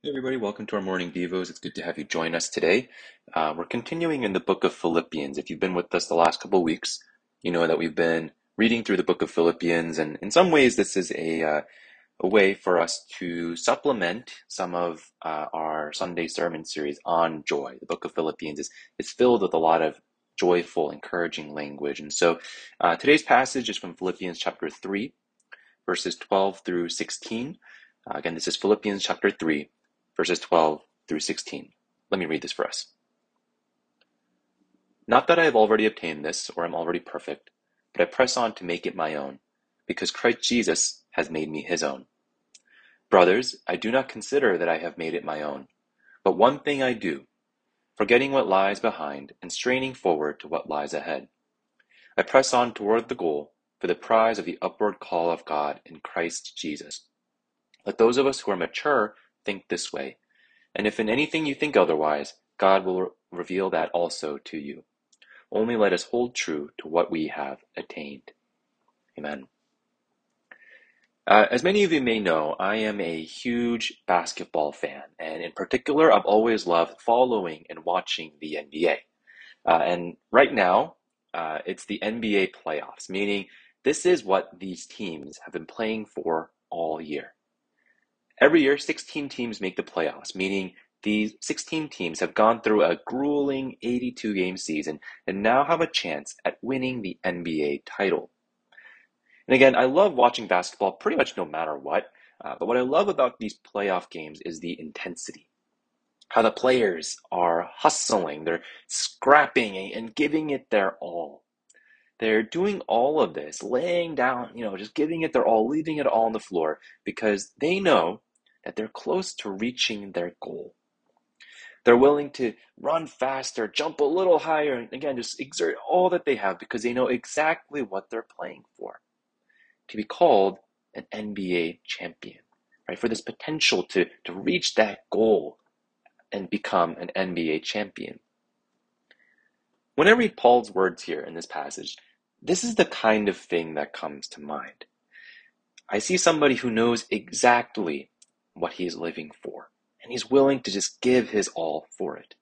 Hey everybody, welcome to our morning Devos. It's good to have you join us today. We're continuing in the book of Philippians. If you've been with us the last couple of weeks, you know that we've been reading through the book of Philippians, and in some ways, this is a way for us to supplement some of our Sunday sermon series on joy. The book of Philippians is filled with a lot of joyful, encouraging language, and so today's passage is from Philippians chapter 3, verses 12 through 16. Again, this is Philippians chapter 3, verses 12 through 16. Let me read this for us. Not that I have already obtained this or am already perfect, but I press on to make it my own, because Christ Jesus has made me his own. Brothers, I do not consider that I have made it my own, but one thing I do, forgetting what lies behind and straining forward to what lies ahead. I press on toward the goal for the prize of the upward call of God in Christ Jesus. Let those of us who are mature think this way, and if in anything you think otherwise, God will reveal that also to you. Only let us hold true to what we have attained. Amen. As many of you may know, I am a huge basketball fan, and in particular, I've always loved following and watching the NBA. And right now, it's the NBA playoffs, meaning this is what these teams have been playing for all year. Every year, 16 teams make the playoffs, meaning these 16 teams have gone through a grueling 82-game season and now have a chance at winning the NBA title. And again, I love watching basketball pretty much no matter what, but what I love about these playoff games is the intensity. How the players are hustling, they're scrapping and giving it their all. They're doing all of this, laying down, just giving it their all, leaving it all on the floor because they know that they're close to reaching their goal. They're willing to run faster, jump a little higher, and again, just exert all that they have because they know exactly what they're playing for. To be called an NBA champion, right? For this potential to reach that goal and become an NBA champion. When I read Paul's words here in this passage, this is the kind of thing that comes to mind. I see somebody who knows exactly what he is living for, and he's willing to just give his all for it.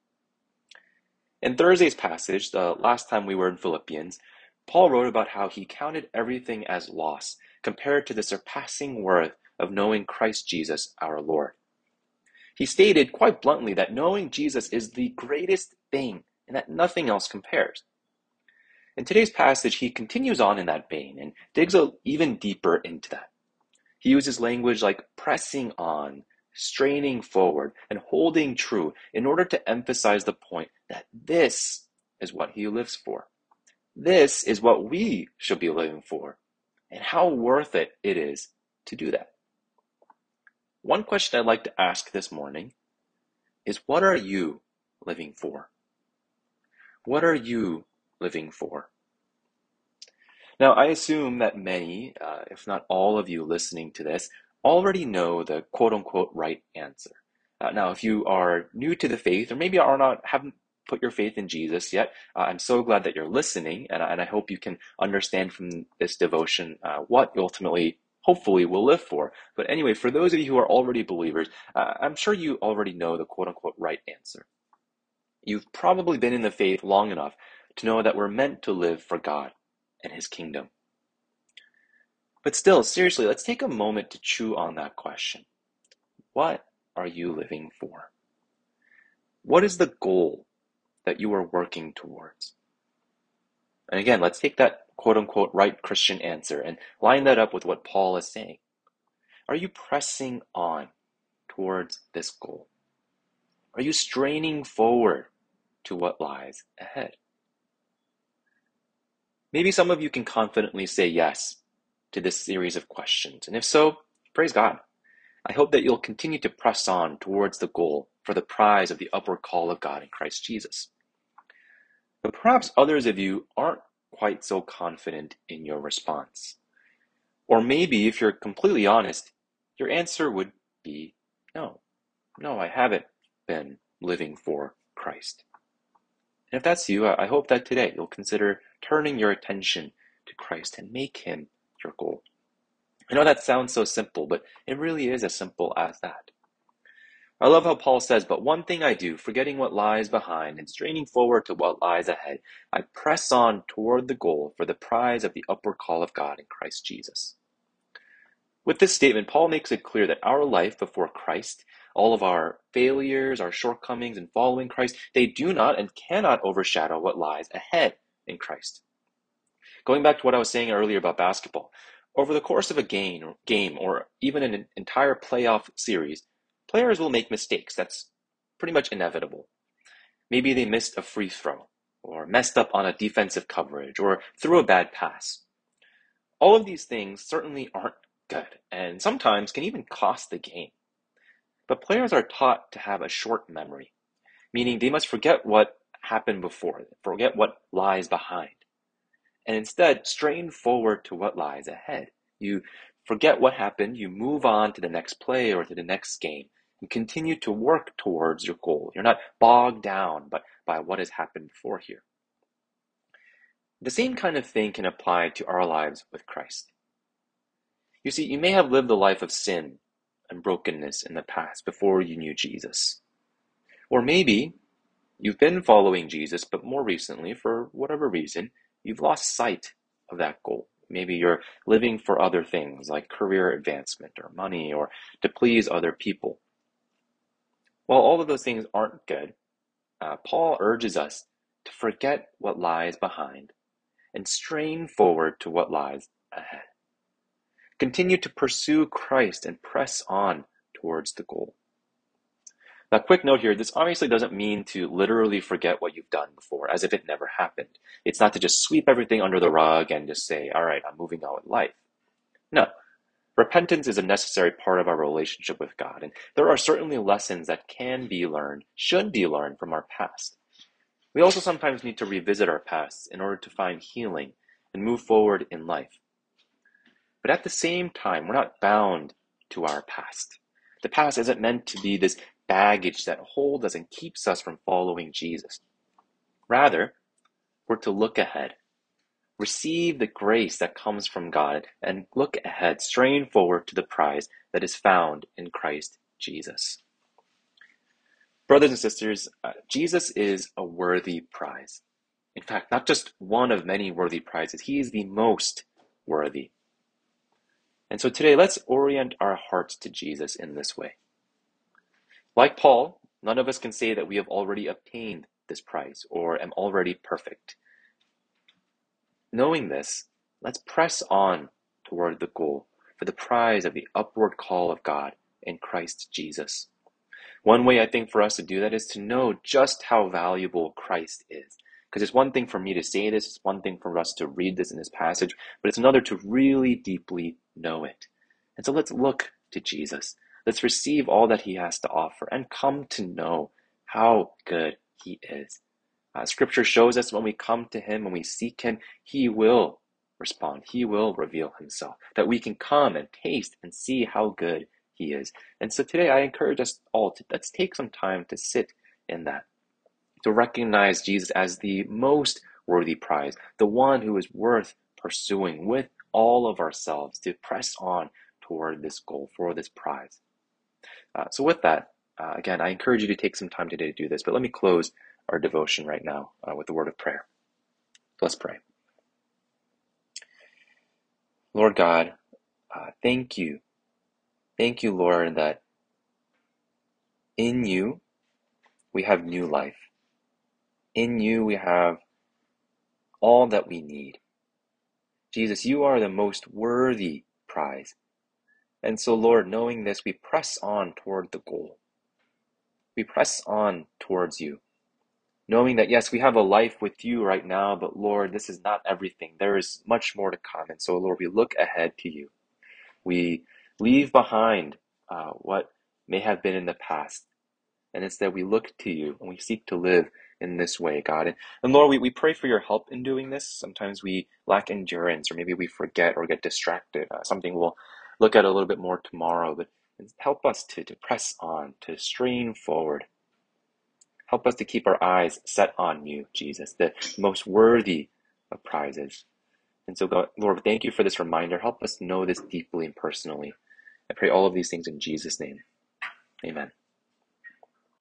In Thursday's passage, the last time we were in Philippians, Paul wrote about how he counted everything as loss compared to the surpassing worth of knowing Christ Jesus our Lord. He stated quite bluntly that knowing Jesus is the greatest thing and that nothing else compares. In today's passage, he continues on in that vein and digs even deeper into that. He uses language like pressing on, straining forward, and holding true in order to emphasize the point that this is what he lives for. This is what we should be living for, and how worth it is to do that. One question I'd like to ask this morning is, what are you living for? What are you living for? Now, I assume that many, if not all of you listening to this, already know the quote-unquote right answer. Now, if you are new to the faith, or maybe haven't put your faith in Jesus yet, I'm so glad that you're listening, and I hope you can understand from this devotion what you ultimately, hopefully, will live for. But anyway, for those of you who are already believers, I'm sure you already know the quote-unquote right answer. You've probably been in the faith long enough to know that we're meant to live for God and His kingdom. But still, seriously, let's take a moment to chew on that question. What are you living for? What is the goal that you are working towards? And again, let's take that quote-unquote right Christian answer and line that up with what Paul is saying. Are you pressing on towards this goal? Are you straining forward to what lies ahead? Maybe some of you can confidently say yes to this series of questions. And if so, praise God. I hope that you'll continue to press on towards the goal for the prize of the upward call of God in Christ Jesus. But perhaps others of you aren't quite so confident in your response. Or maybe, if you're completely honest, your answer would be no. No, I haven't been living for Christ. And if that's you, I hope that today you'll consider turning your attention to Christ and make Him your goal. I know that sounds so simple, but it really is as simple as that. I love how Paul says, "But one thing I do, forgetting what lies behind and straining forward to what lies ahead, I press on toward the goal for the prize of the upward call of God in Christ Jesus." With this statement, Paul makes it clear that our life before Christ, all of our failures, our shortcomings in following Christ, they do not and cannot overshadow what lies ahead in Christ. Going back to what I was saying earlier about basketball, over the course of a game or even an entire playoff series, players will make mistakes. That's pretty much inevitable. Maybe they missed a free throw, or messed up on a defensive coverage, or threw a bad pass. All of these things certainly aren't good, and sometimes can even cost the game. But players are taught to have a short memory, meaning they must forget what happened before, forget what lies behind, and instead strain forward to what lies ahead. You forget what happened, you move on to the next play or to the next game, and continue to work towards your goal. You're not bogged down by what has happened before here. The same kind of thing can apply to our lives with Christ. You see, you may have lived a life of sin and brokenness in the past before you knew Jesus. Or maybe you've been following Jesus, but more recently, for whatever reason, you've lost sight of that goal. Maybe you're living for other things like career advancement or money or to please other people. While all of those things aren't good, Paul urges us to forget what lies behind and strain forward to what lies ahead. Continue to pursue Christ and press on towards the goal. Now, quick note here, this obviously doesn't mean to literally forget what you've done before, as if it never happened. It's not to just sweep everything under the rug and just say, all right, I'm moving on with life. No, repentance is a necessary part of our relationship with God, and there are certainly lessons that can be learned, should be learned from our past. We also sometimes need to revisit our past in order to find healing and move forward in life. But at the same time, we're not bound to our past. The past isn't meant to be this baggage that holds us and keeps us from following Jesus. Rather, we're to look ahead, receive the grace that comes from God, and look ahead, strain forward to the prize that is found in Christ Jesus. Brothers and sisters, Jesus is a worthy prize. In fact, not just one of many worthy prizes, he is the most worthy. And so today, let's orient our hearts to Jesus in this way. Like Paul, none of us can say that we have already obtained this prize or am already perfect. Knowing this, let's press on toward the goal for the prize of the upward call of God in Christ Jesus. One way I think for us to do that is to know just how valuable Christ is. Because it's one thing for me to say this, it's one thing for us to read this in this passage, but it's another to really deeply know it. And so let's look to Jesus. Let's receive all that he has to offer and come to know how good he is. Scripture shows us when we come to him, when we seek him, he will respond. He will reveal himself, that we can come and taste and see how good he is. And so today I encourage us all to let's take some time to sit in that, to recognize Jesus as the most worthy prize, the one who is worth pursuing with all of ourselves to press on toward this goal, for this prize. So with that, again, I encourage you to take some time today to do this, but let me close our devotion right now with the word of prayer. Let's pray. Lord God, thank you. Thank you, Lord, that in you we have new life. In you we have all that we need. Jesus, you are the most worthy prize. And so, Lord, knowing this, we press on toward the goal. We press on towards you, knowing that, yes, we have a life with you right now, but Lord, this is not everything. There is much more to come. And so, Lord, we look ahead to you. We leave behind what may have been in the past. And instead, we look to you and we seek to live in this way, God. And Lord, we pray for your help in doing this. Sometimes we lack endurance, or maybe we forget or get distracted. Something we'll look at a little bit more tomorrow, but help us to press on, to strain forward. Help us to keep our eyes set on you, Jesus, the most worthy of prizes. And so, God, Lord, thank you for this reminder. Help us know this deeply and personally. I pray all of these things in Jesus' name. Amen.